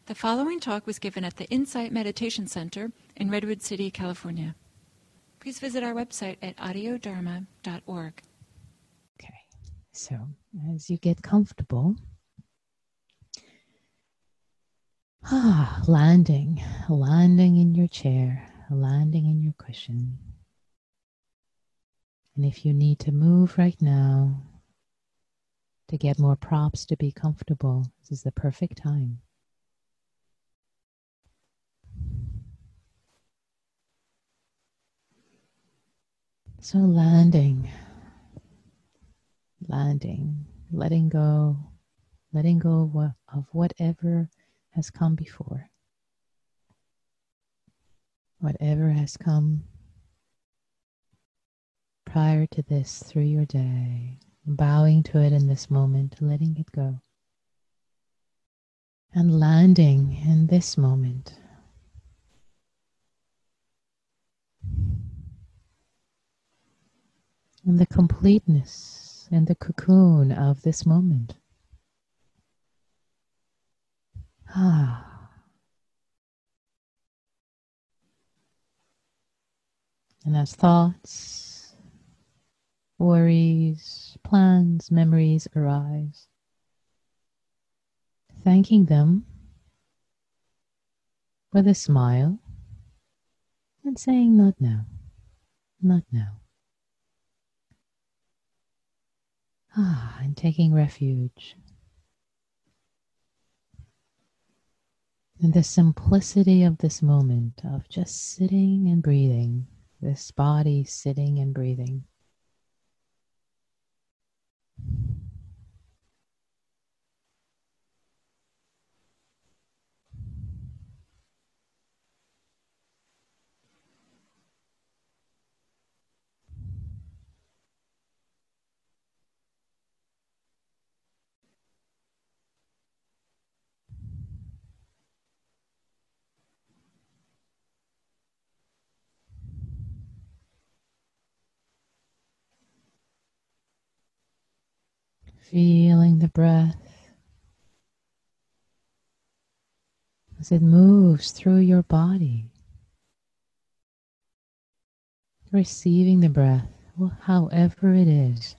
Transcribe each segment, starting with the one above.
The following talk was given at the Insight Meditation Center in Redwood City, California. Please visit our website at audiodharma.org. Okay, so as you get comfortable, landing in your chair, landing in your cushion. And if you need to move right now to get more props to be comfortable, this is the perfect time. So landing, letting go of whatever has come before, whatever has come prior to this through your day, bowing to it in this moment, letting it go, and landing in this moment. And the completeness and the cocoon of this moment. And as thoughts, worries, plans, memories arise, thanking them with a smile and saying, not now, not now. And taking refuge in the simplicity of this moment of just sitting and breathing, this body sitting and breathing. Feeling the breath as it moves through your body. Receiving the breath, however it is.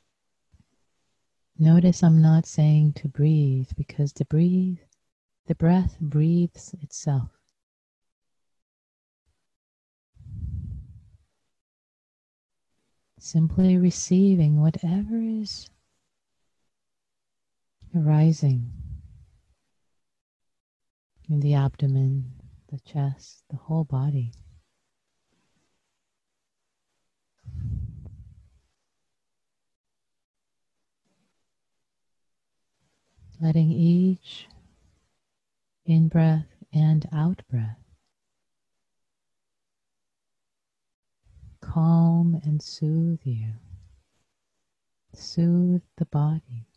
Notice I'm not saying to breathe, because the breath breathes itself. Simply receiving whatever is arising in the abdomen, the chest, the whole body. Letting each in-breath and out-breath calm and soothe you, soothe the body.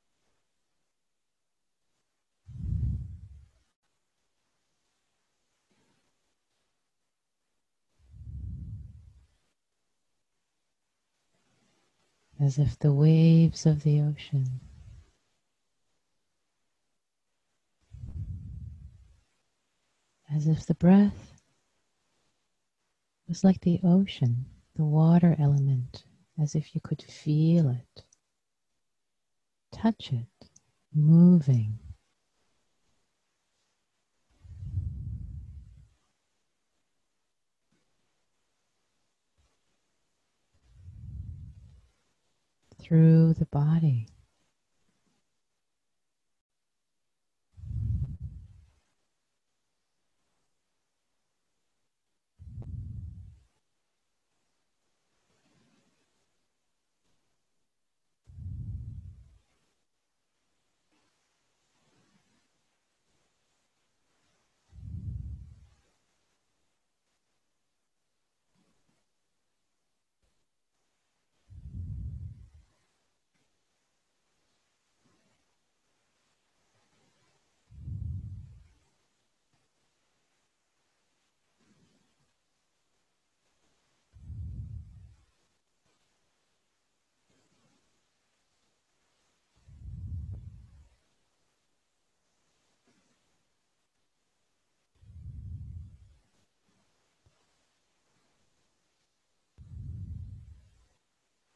As if the waves of the ocean as if the breath was like the ocean, the water element, as if you could feel it, touch it, moving. Through the body.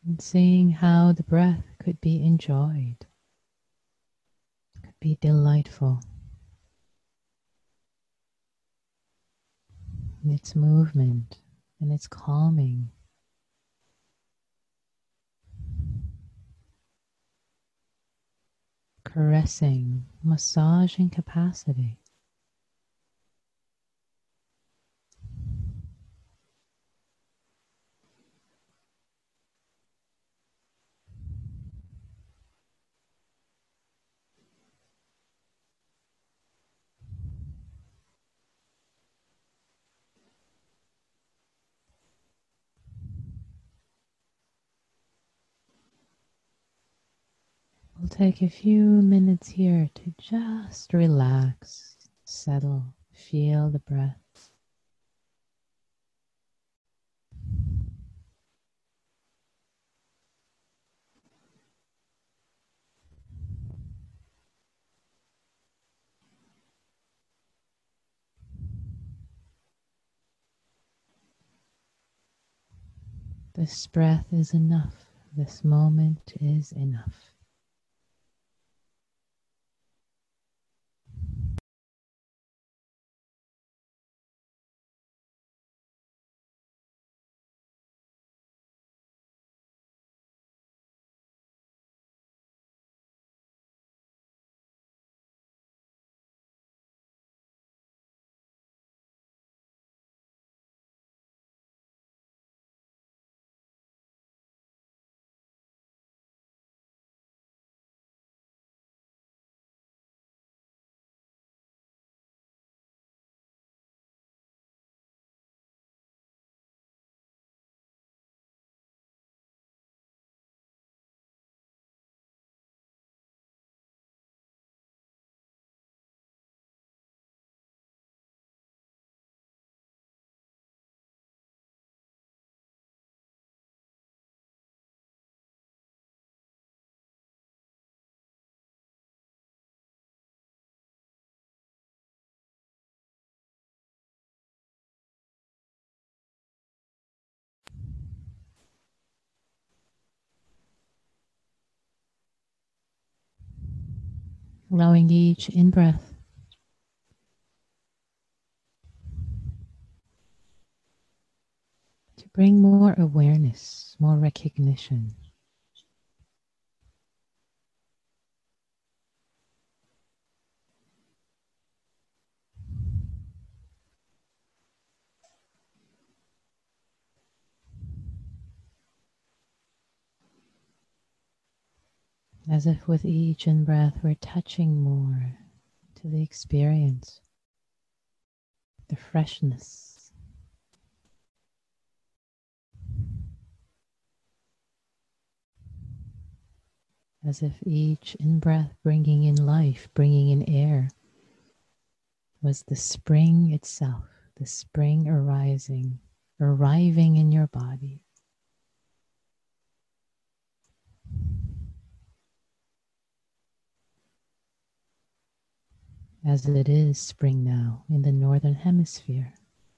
and seeing how the breath could be enjoyed, could be delightful in its movement and its calming. Caressing, massaging capacity. We'll take a few minutes here to just relax, settle, feel the breath. This breath is enough. This moment is enough. Allowing each in-breath to bring more awareness, more recognition. As if with each in-breath we're touching more to the experience, the freshness. As if each in-breath bringing in life, bringing in air, was the spring itself, the spring arriving in your body. As it is spring now in the Northern Hemisphere.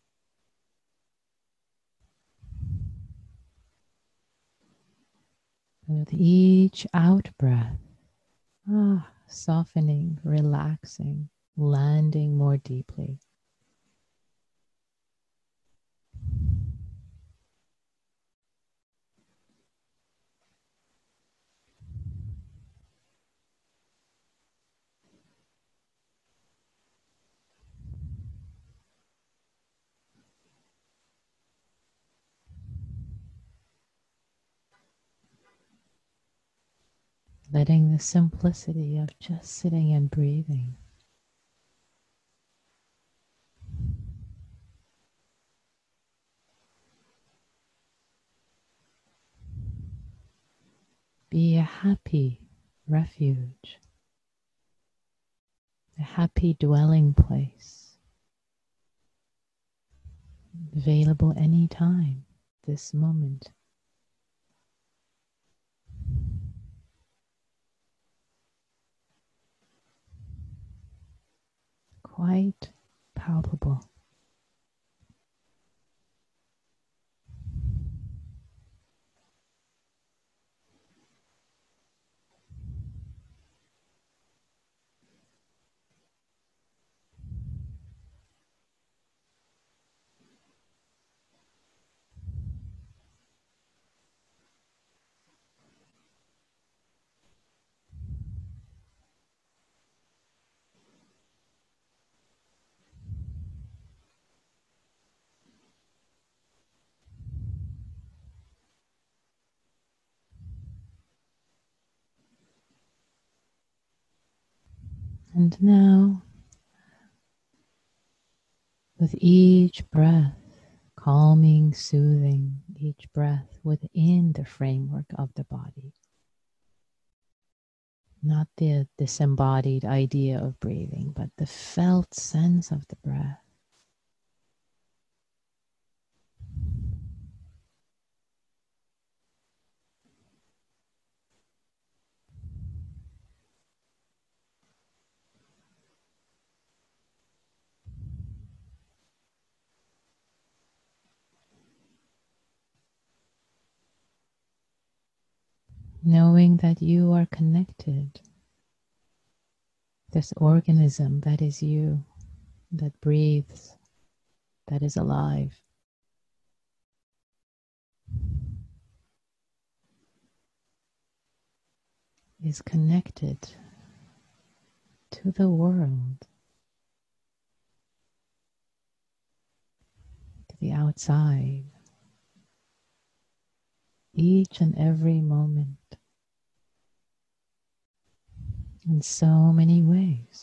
And with each out-breath, softening, relaxing, landing more deeply. Letting the simplicity of just sitting and breathing be a happy refuge, a happy dwelling place, available anytime, this moment. Quite palpable. And now, with each breath, calming, soothing, each breath within the framework of the body, not the disembodied idea of breathing, but the felt sense of the breath. Knowing that you are connected, this organism that is you, that breathes, that is alive, is connected to the world, to the outside, each and every moment, in so many ways.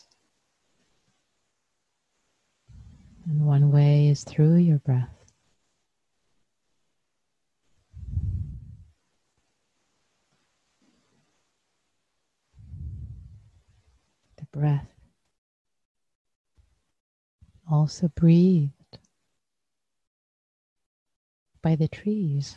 And one way is through your breath. The breath also breathed by the trees.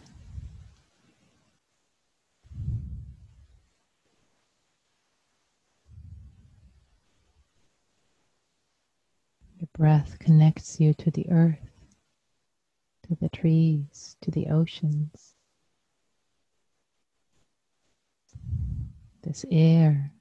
Your breath connects you to the earth, to the trees, to the oceans. This air,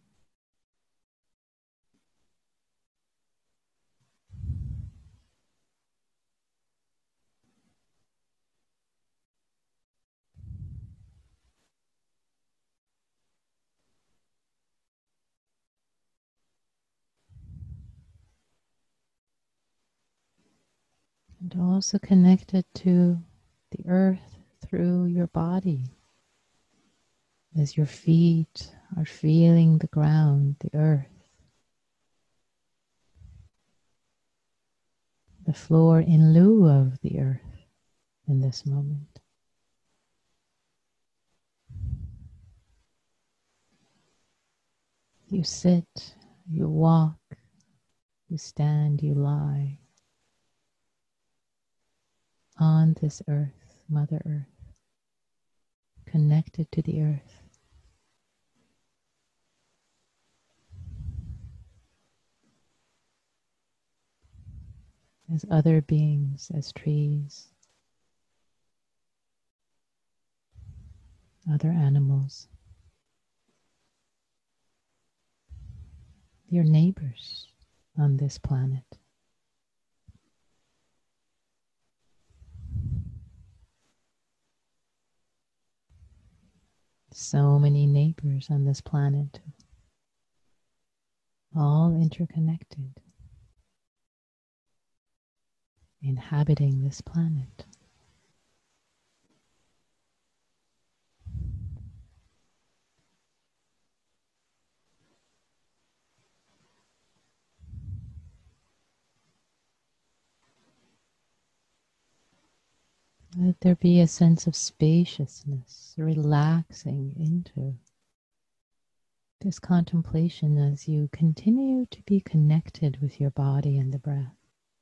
and also connected to the earth through your body. As your feet are feeling the ground, the earth, the floor in lieu of the earth in this moment. You sit, you walk, you stand, you lie on this earth, Mother Earth, connected to the earth. As other beings, as trees, other animals, your neighbors on this planet. So many neighbors on this planet, all interconnected, inhabiting this planet. Let there be a sense of spaciousness, relaxing into this contemplation as you continue to be connected with your body and the breath.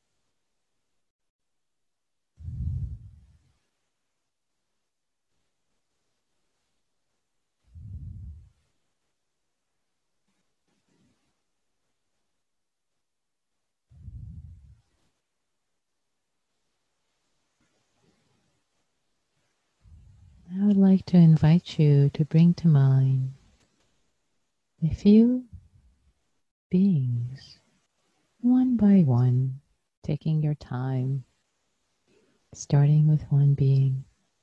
I would like to invite you to bring to mind a few beings, one by one, taking your time, starting with one being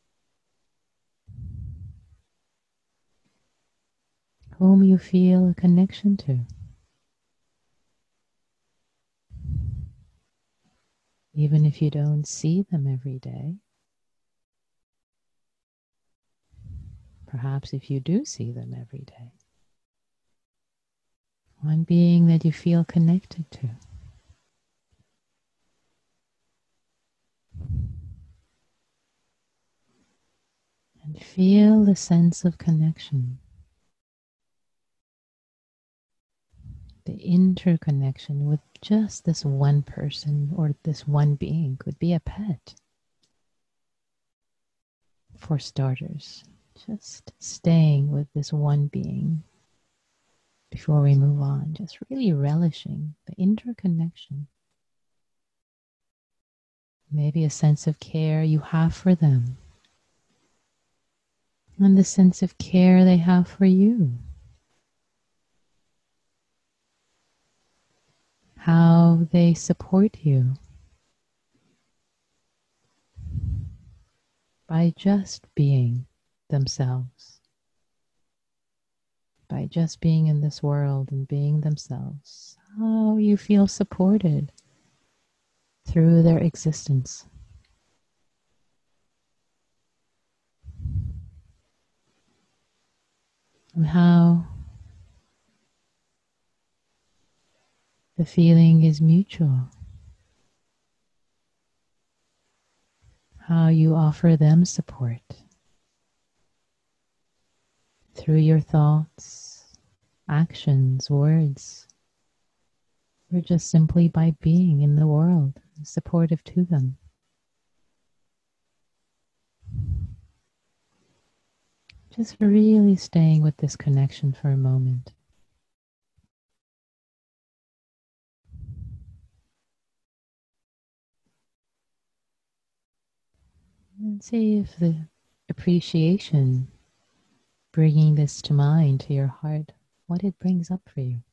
whom you feel a connection to. Even if you don't see them every day, perhaps if you do see them every day, one being that you feel connected to. And feel the sense of connection, the interconnection with just this one person or this one being. Could be a pet. For starters, just staying with this one being before we move on, just really relishing the interconnection. Maybe a sense of care you have for them, and the sense of care they have for you. How they support you by just being themselves, by just being in this world and being themselves. How you feel supported through their existence. And how the feeling is mutual. How you offer them support through your thoughts, actions, words, or just simply by being in the world, supportive to them. Just really staying with this connection for a moment. And see if the appreciation, bringing this to mind, to your heart, what it brings up for you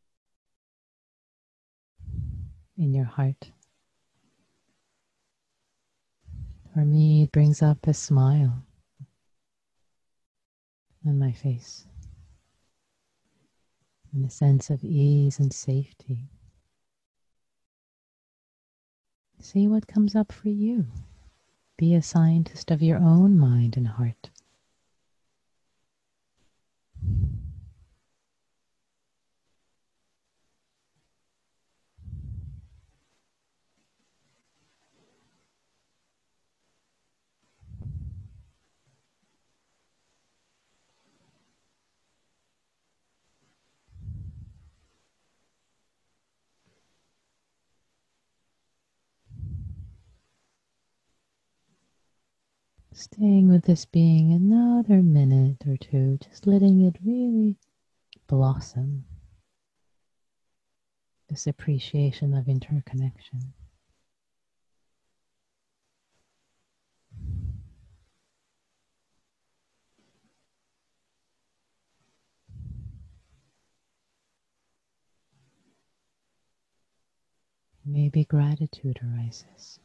in your heart. For me, it brings up a smile on my face and a sense of ease and safety. See what comes up for you. Be a scientist of your own mind and heart. Staying with this being another minute or two, just letting it really blossom. This appreciation of interconnection. Maybe gratitude arises.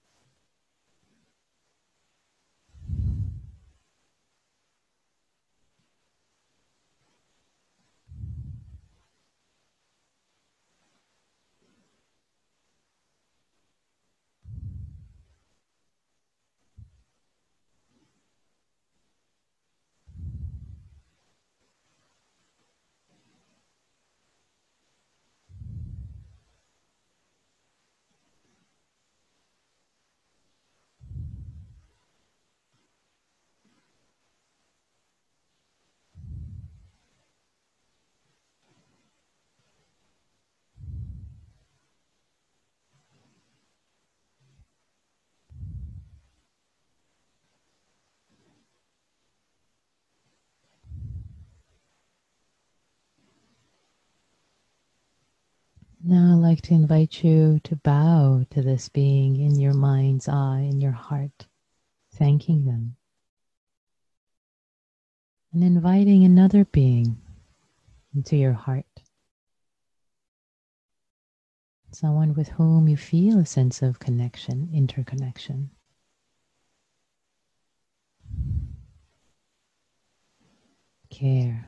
Now I'd like to invite you to bow to this being in your mind's eye, in your heart, thanking them. And inviting another being into your heart. Someone with whom you feel a sense of connection, interconnection. Care.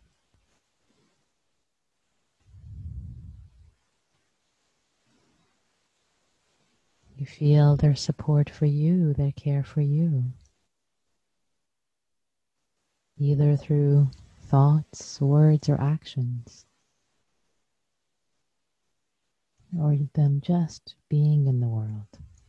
You feel their support for you, their care for you. Either through thoughts, words, or actions. or them just being in the world.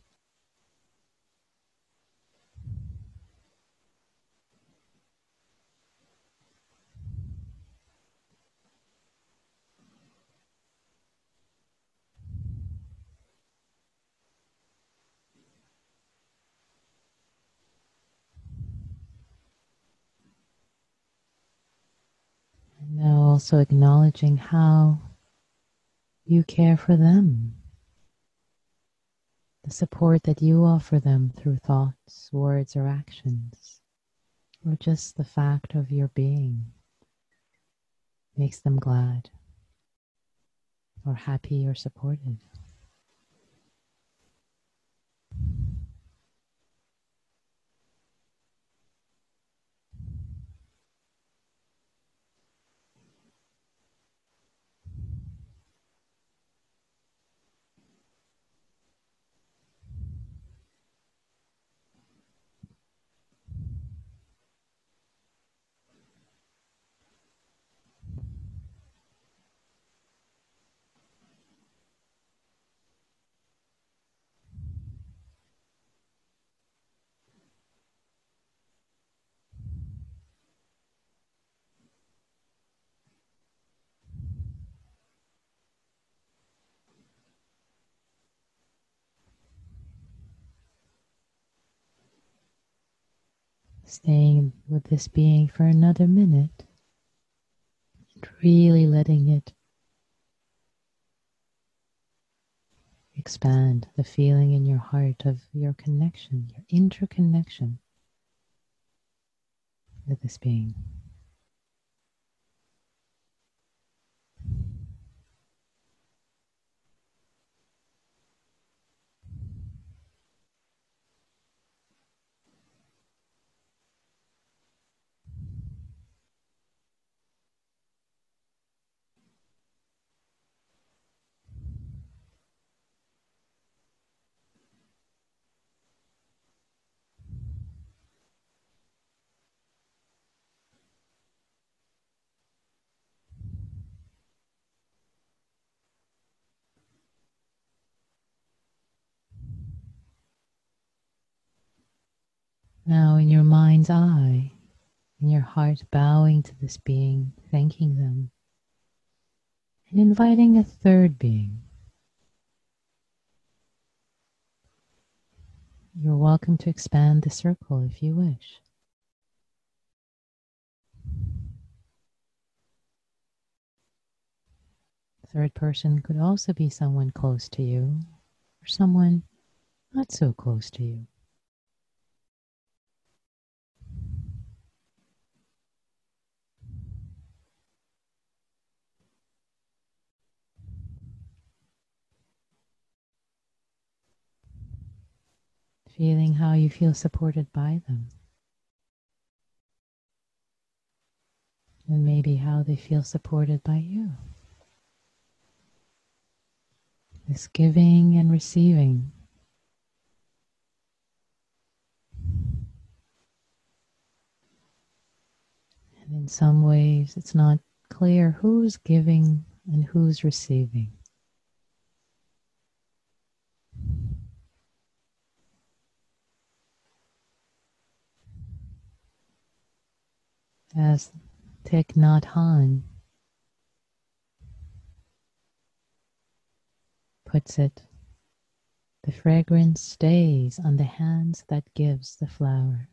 And now also acknowledging how you care for them, the support that you offer them through thoughts, words, or actions, or just the fact of your being makes them glad or happy or supported. Staying with this being for another minute, and really letting it expand the feeling in your heart of your connection, your interconnection with this being. Now in your mind's eye, in your heart bowing to this being, thanking them, and inviting a third being. You're welcome to expand the circle if you wish. The third person could also be someone close to you or someone not so close to you. Feeling how you feel supported by them. And maybe how they feel supported by you. This giving and receiving. And in some ways, it's not clear who's giving and who's receiving. As Thich Nhat Hanh puts it, the fragrance stays on the hands that gives the flower.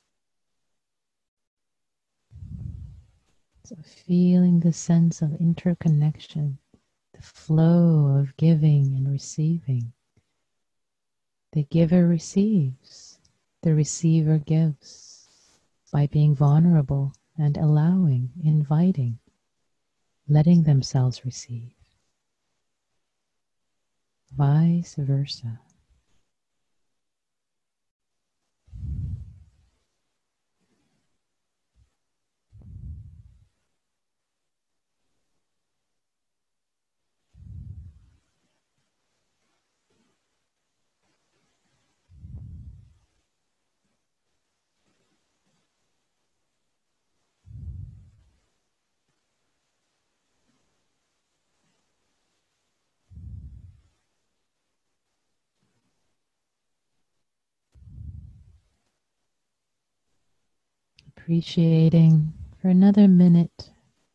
So feeling the sense of interconnection, the flow of giving and receiving. The giver receives, the receiver gives by being vulnerable and allowing, inviting, letting themselves receive. Vice versa. Appreciating for another minute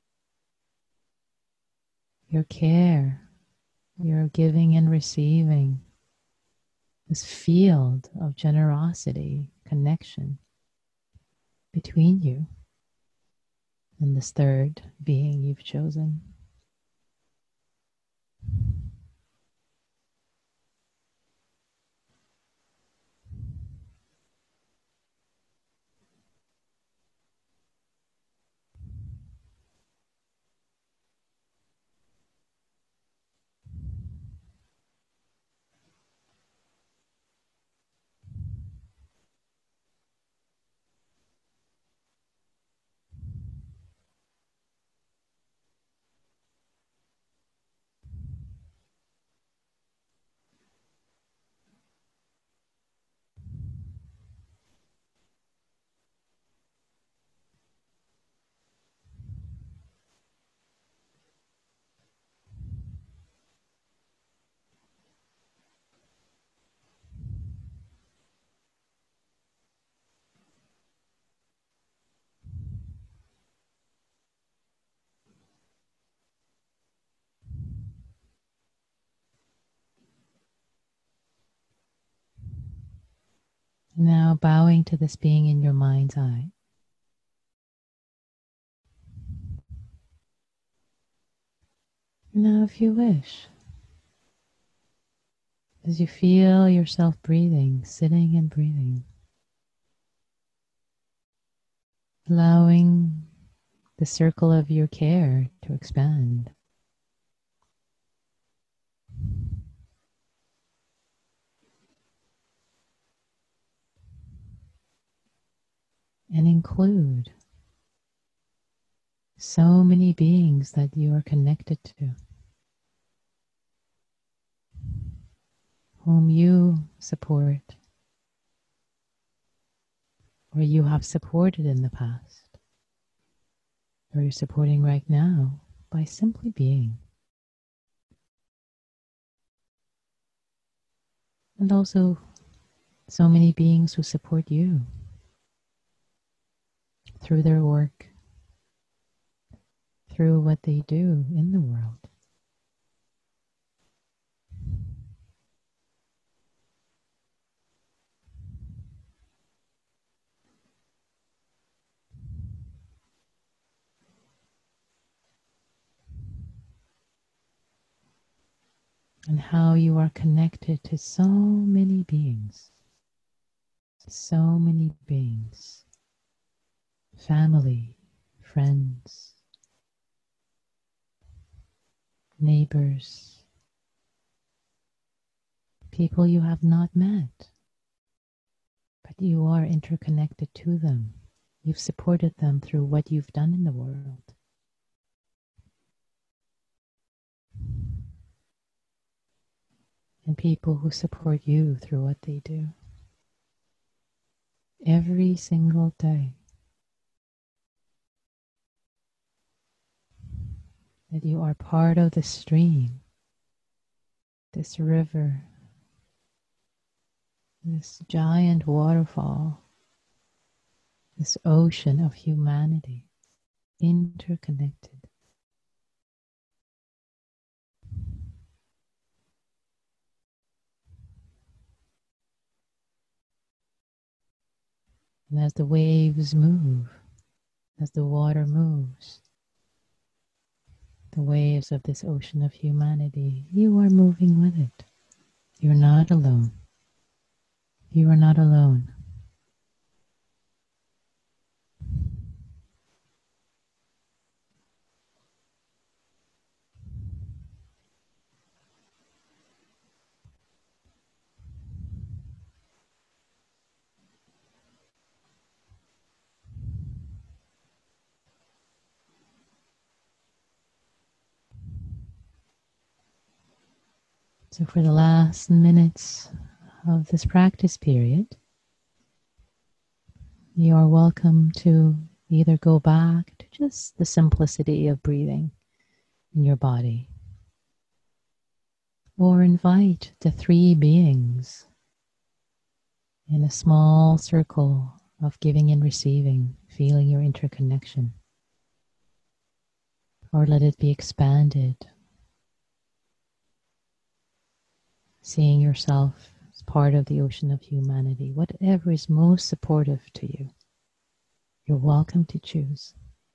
your care, your giving and receiving, this field of generosity, connection between you and this third being you've chosen. Now bowing to this being in your mind's eye. Now, if you wish, as you feel yourself breathing, sitting and breathing, allowing the circle of your care to expand. And include so many beings that you are connected to, whom you support or you have supported in the past, or you're supporting right now by simply being. And also so many beings who support you through their work, through what they do in the world. And how you are connected to so many beings, family, friends, neighbors, people you have not met, but you are interconnected to them. You've supported them through what you've done in the world. And people who support you through what they do. Every single day. That you are part of the stream, this river, this giant waterfall, this ocean of humanity, interconnected. And as the waves move, as the water moves, the waves of this ocean of humanity, you are moving with it. You're not alone. You are not alone. So for the last minutes of this practice period, you are welcome to either go back to just the simplicity of breathing in your body, or invite the three beings in a small circle of giving and receiving, feeling your interconnection. Or let it be expanded. Seeing yourself as part of the ocean of humanity. Whatever is most supportive to you, you're welcome to choose.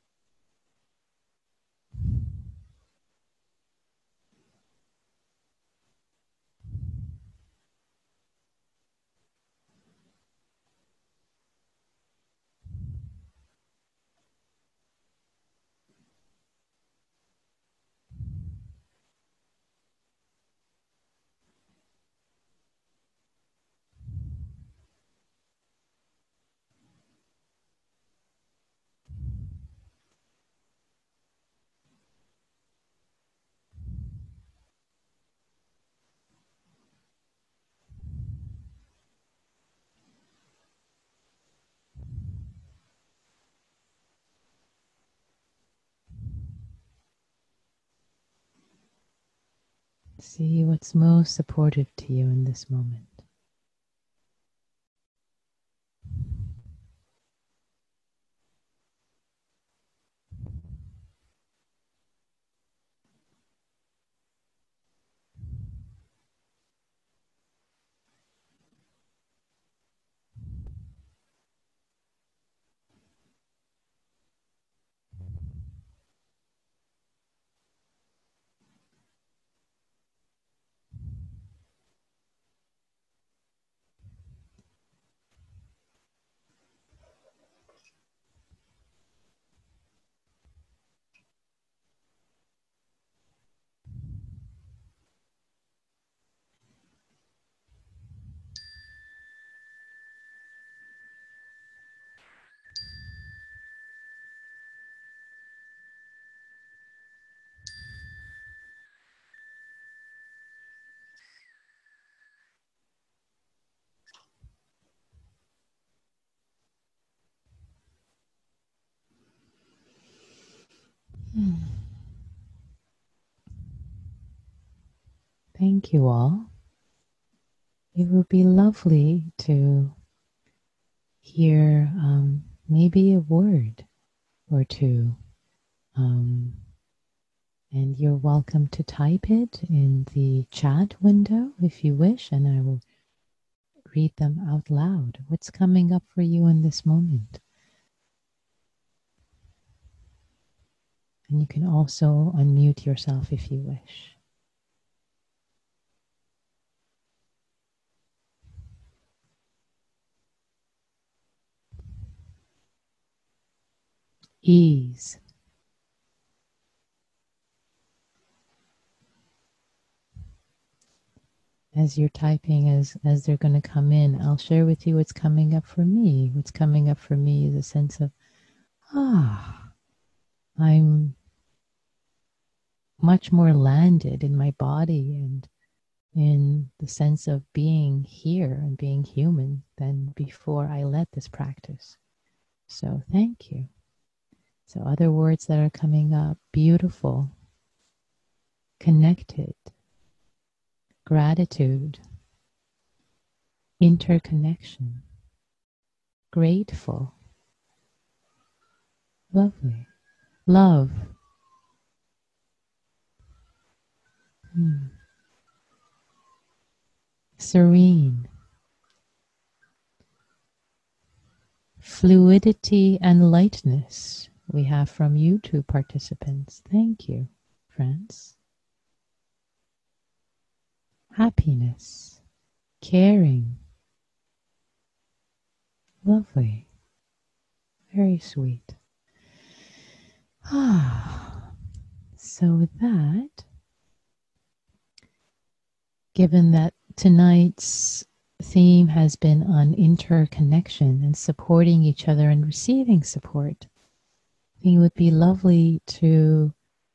See what's most supportive to you in this moment. Thank you all. It would be lovely to hear maybe a word or two. And you're welcome to type it in the chat window if you wish, and I will read them out loud. What's coming up for you in this moment? And you can also unmute yourself if you wish. Ease. As you're typing, as they're going to come in, I'll share with you what's coming up for me. What's coming up for me is a sense of, I'm much more landed in my body and in the sense of being here and being human than before I led this practice. So thank you. So other words that are coming up: beautiful, connected, gratitude, interconnection, grateful, lovely, love, serene, fluidity and lightness we have from you two participants. Thank you, friends. Happiness, caring, lovely, very sweet. So with that, given that tonight's theme has been on interconnection and supporting each other and receiving support, I think it would be lovely to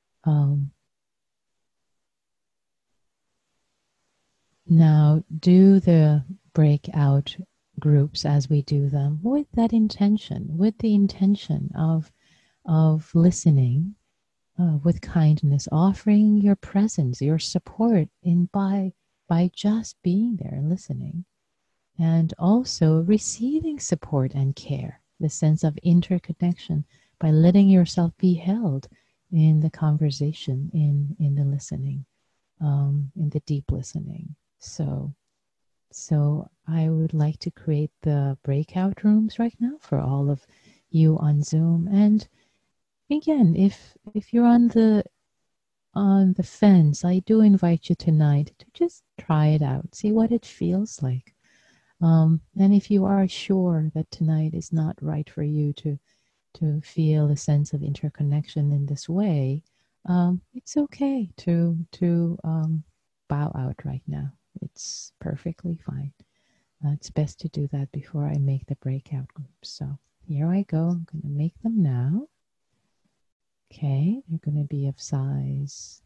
now do the breakout groups as we do them with that intention, with the intention of listening with kindness, offering your presence, your support by just being there and listening, and also receiving support and care the sense of interconnection by letting yourself be held in the conversation, in the listening, in the deep listening. So I would like to create the breakout rooms right now for all of you on Zoom. And again, if you're on the fence, I do invite you tonight to just try it out, see what it feels like. And if you are sure that tonight is not right for you to feel a sense of interconnection in this way, it's okay to bow out right now. It's perfectly fine. It's best to do that before I make the breakout groups. So here I go. I'm going to make them now. Okay, they're going to be of size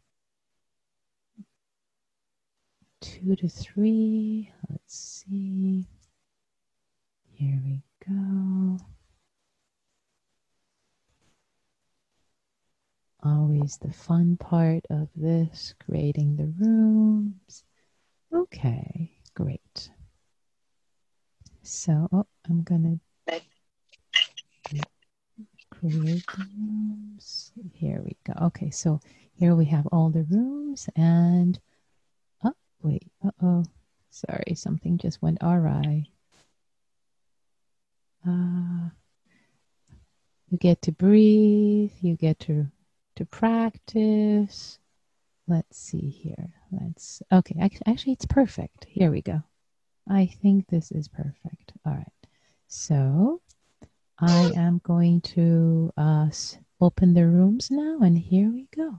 2 to 3. Let's see. Here we go. Always the fun part of this, creating the rooms. Okay, great. So, I'm going to create the rooms. Here we go. Okay, so here we have all the rooms and, oh, wait, sorry, something just went awry. You get to breathe, you get to practice. Let's see here. Okay, actually it's perfect. Here we go. I think this is perfect. All right. So I am going to open the rooms now, and here we go.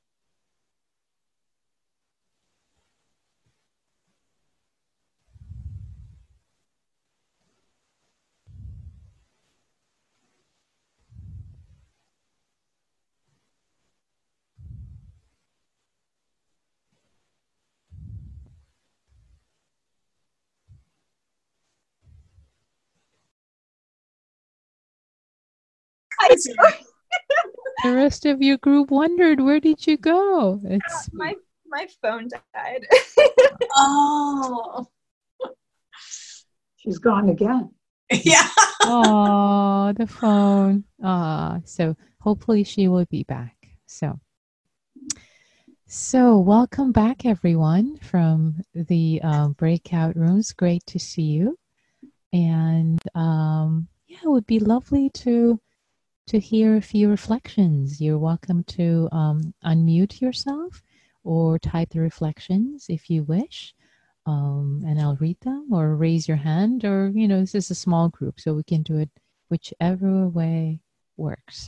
The rest of your group wondered, where did you go? It's my phone died. Oh, she's gone again. Yeah. Oh, the phone. So hopefully she will be back. So welcome back, everyone, from the breakout rooms. Great to see you. And yeah, it would be lovely to hear a few reflections. You're welcome to unmute yourself or type the reflections if you wish. And I'll read them, or raise your hand, or, this is a small group, so we can do it whichever way works.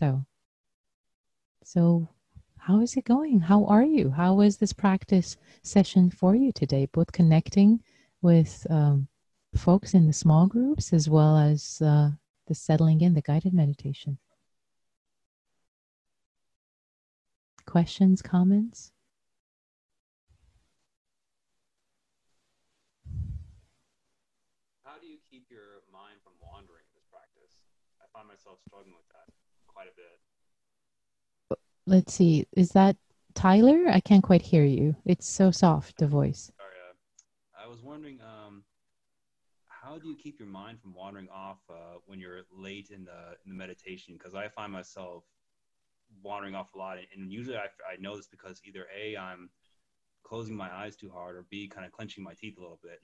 So how is it going? How are you? How was this practice session for you today? Both connecting with folks in the small groups as well as the settling in, the guided meditation. Questions, comments? How do you keep your mind from wandering in this practice? I find myself struggling with that quite a bit. Let's see. Is that Tyler? I can't quite hear you. It's so soft, the voice. Sorry, I was wondering, how do you keep your mind from wandering off when you're late in the meditation? Because I find myself wandering off a lot, and usually I know this because either A, I'm closing my eyes too hard, or B, kind of clenching my teeth a little bit.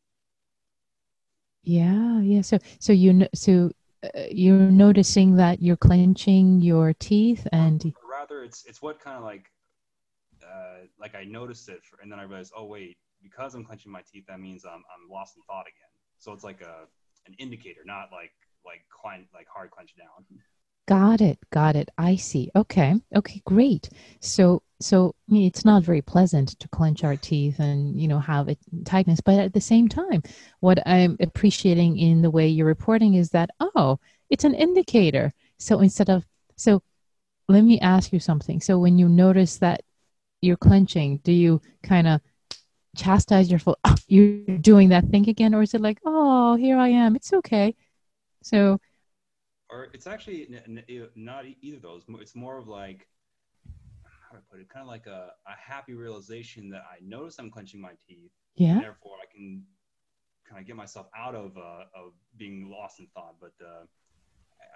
Yeah. So you're noticing that you're clenching your teeth, and or rather, it's what kind of like I noticed it, and then I realized, oh wait, because I'm clenching my teeth, that means I'm lost in thought again. So it's like an indicator, not like hard clench down. Got it. I see. Okay, great. So it's not very pleasant to clench our teeth and, have it tightness, but at the same time, what I'm appreciating in the way you're reporting is that, it's an indicator. So let me ask you something. So when you notice that you're clenching, do you kind of chastise your foot? You're doing that thing again, or is it like, oh, here I am, it's okay? So. Or it's actually not either of those. It's more of like, how do I put it? Kind of like a happy realization that I notice I'm clenching my teeth. Yeah. And therefore, I can kind of get myself out of being lost in thought. But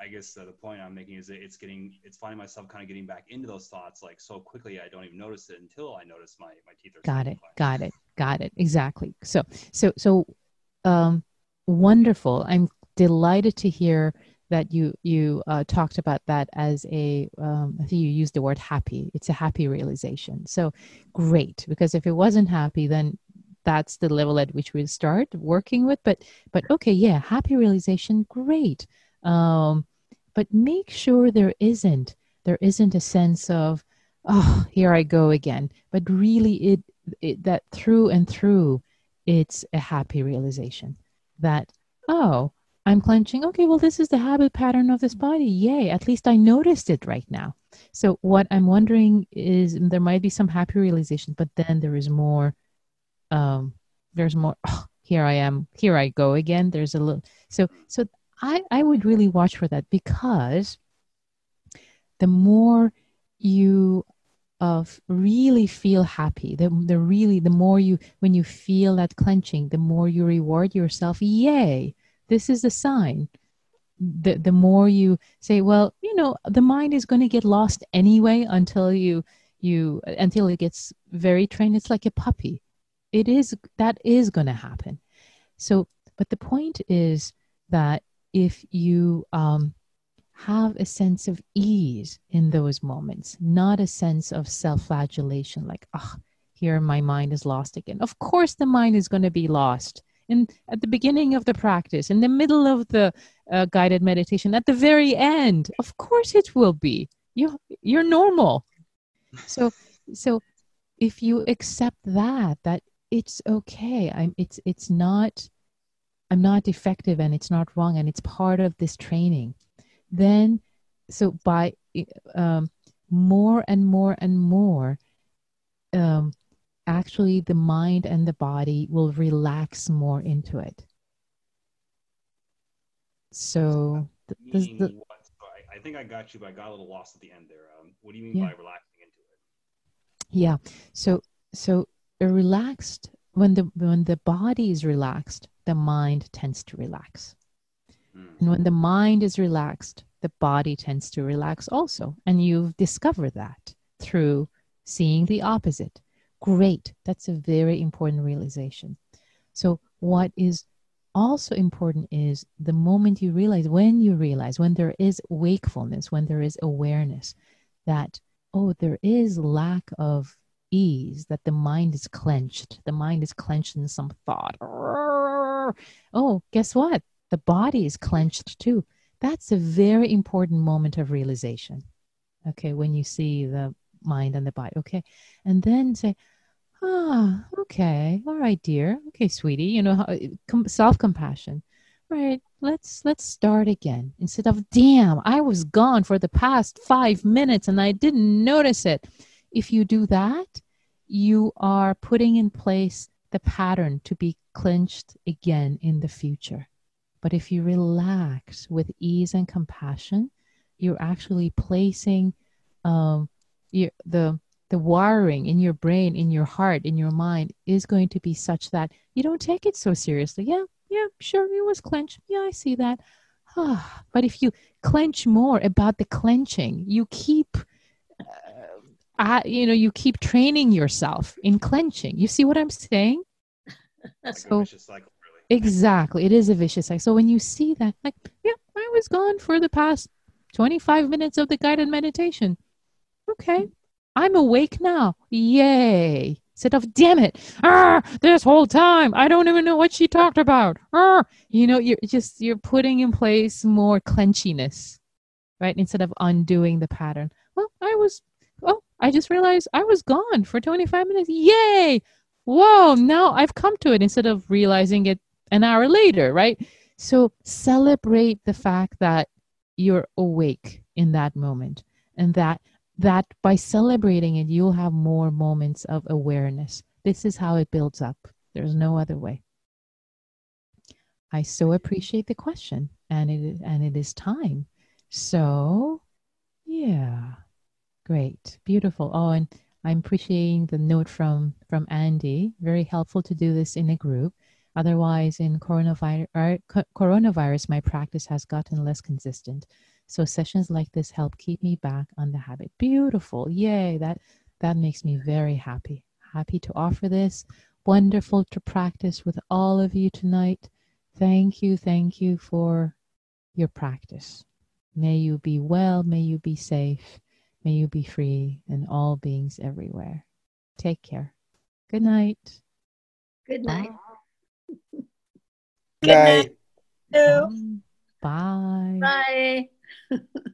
I guess the point I'm making is that it's finding myself kind of getting back into those thoughts like so quickly I don't even notice it until I notice my teeth are Got it. clenched. Got it. Exactly. So, wonderful. I'm delighted to hear that you talked about that as I think you used the word happy. It's a happy realization. So great, because if it wasn't happy, then that's the level at which we start working with. But okay, yeah, happy realization, great. But make sure there isn't a sense of, oh, here I go again. But really, that through and through, it's a happy realization that, oh, I'm clenching. Okay, well, this is the habit pattern of this body. Yay, at least I noticed it right now. So what I'm wondering is there might be some happy realization, but then there is more, there's more, oh, here I am, here I go again. There's a little, so I would really watch for that, because the more you really feel happy, the more you, when you feel that clenching, the more you reward yourself. Yay, this is a sign. The more you say, well, the mind is going to get lost anyway until until it gets very trained. It's like a puppy. That is going to happen. So, but the point is that if you have a sense of ease in those moments, not a sense of self-flagellation, like, oh, here my mind is lost again. Of course, the mind is going to be lost at the beginning of the practice, in the middle of the guided meditation, at the very end. Of course, it will be. You're normal. So if you accept that it's okay. I'm not defective, and it's not wrong, and it's part of this training. Then, so by more and more and more, actually the mind and the body will relax more into it. So I think I got you, but I got a little lost at the end there. What do you mean by relaxing into it? Yeah. So relaxed, when the body is relaxed, the mind tends to relax. And when the mind is relaxed, the body tends to relax also. And you've discovered that through seeing the opposite. Great. That's a very important realization. So what is also important is the moment you realize, when there is wakefulness, when there is awareness that, oh, there is lack of ease, that the mind is clenched. The mind is clenched in some thought. Oh, guess what? The body is clenched too. That's a very important moment of realization. Okay, when you see the mind and the body. Okay, and then say, okay, all right, dear. Okay, sweetie, self-compassion. Right, let's start again. Instead of, damn, I was gone for the past 5 minutes and I didn't notice it. If you do that, you are putting in place the pattern to be clenched again in the future. But if you relax with ease and compassion, you're actually placing the wiring in your brain, in your heart, in your mind is going to be such that you don't take it so seriously. Yeah, sure, it was clenched. Yeah, I see that. But if you clench more about the clenching, you keep, you keep training yourself in clenching. You see what I'm saying? It's a vicious cycle, really. Exactly. It is a vicious cycle. So when you see that, like, yeah, I was gone for the past 25 minutes of the guided meditation. Okay. I'm awake now. Yay. Instead of, damn it, this whole time, I don't even know what she talked about. You're putting in place more clenchiness, right? Instead of undoing the pattern. Well, I just realized I was gone for 25 minutes. Yay. Whoa, now I've come to it, instead of realizing it an hour later, right? So celebrate the fact that you're awake in that moment, and that by celebrating it, you'll have more moments of awareness. This is how it builds up. There's no other way. I so appreciate the question, and it is time. So, yeah, great, beautiful. Oh, and I'm appreciating the note from Andy. Very helpful to do this in a group. Otherwise, in coronavirus, my practice has gotten less consistent. So sessions like this help keep me back on the habit. Beautiful. Yay. That makes me very happy. Happy to offer this. Wonderful to practice with all of you tonight. Thank you for your practice. May you be well, may you be safe, may you be free, and all beings everywhere. Take care. Good night. Good night. Good night. Bye. Bye. Bye.